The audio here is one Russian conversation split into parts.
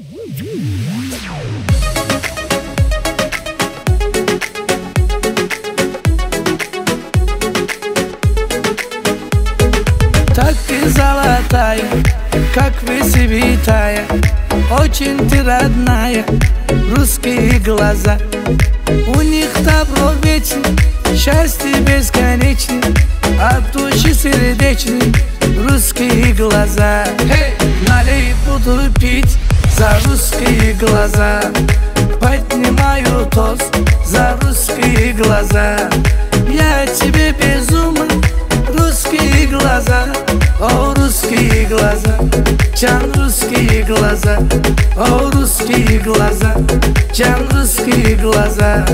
Так ты золотая, как высевитая, очень ты родная, русские глаза. У них добро вечно, счастье бесконечно, от души сердечной русские глаза. Налей, буду пить за русские глаза, поднимаю тост за русские глаза. Я тебе безумен, русские глаза, о, русские глаза, чан русские глаза, о, русские глаза, чан русские глаза.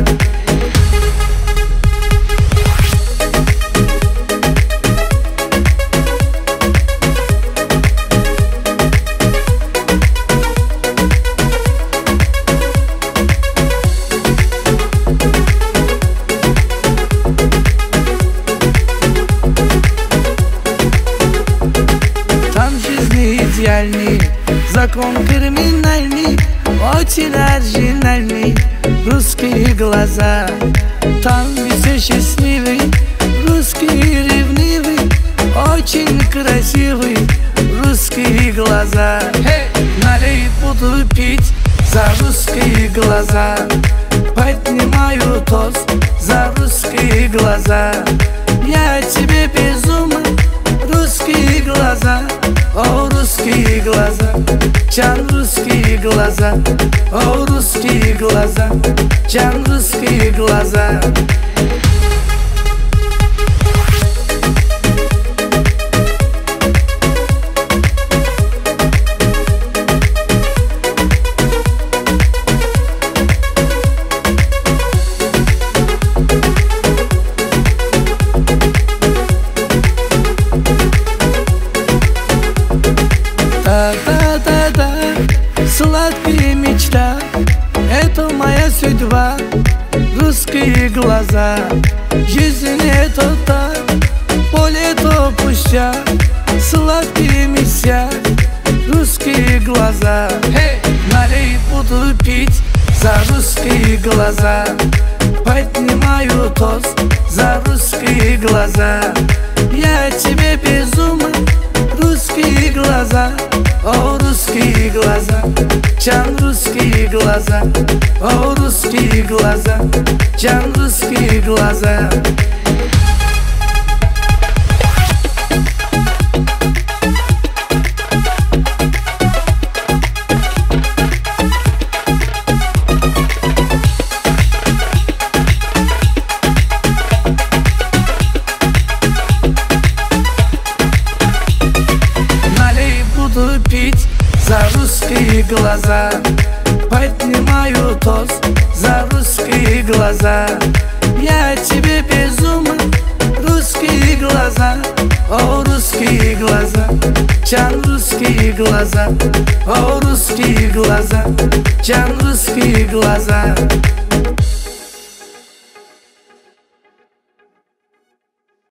Идеальный, закон криминальный, очень оригинальный, русские глаза. Там все счастливый, русские ревнивый, очень красивый, русские глаза. Налей, буду пить за русские глаза, поднимаю тост за русские глаза. Я тебе безумен, русские глаза, о, русские глаза, чан русские глаза, о, русские глаза, чан русские глаза. Да-да-да-да, сладкие мечта, это моя судьба, русские глаза. Жизнь это так, поле то пустяк, сладкие места, русские глаза. Налей, буду пить за русские глаза, поднимаю тост за русские глаза. Я тебе безумен, русские глаза, о, русские глаза, чан русские глаза, о, русские глаза, чан русские глаза. Пить за русские глаза, поднимаю тост за русские глаза. Я тебе безумен, русские глаза, о, русские глаза, чан русские глаза, о, русские глаза, чан русские глаза.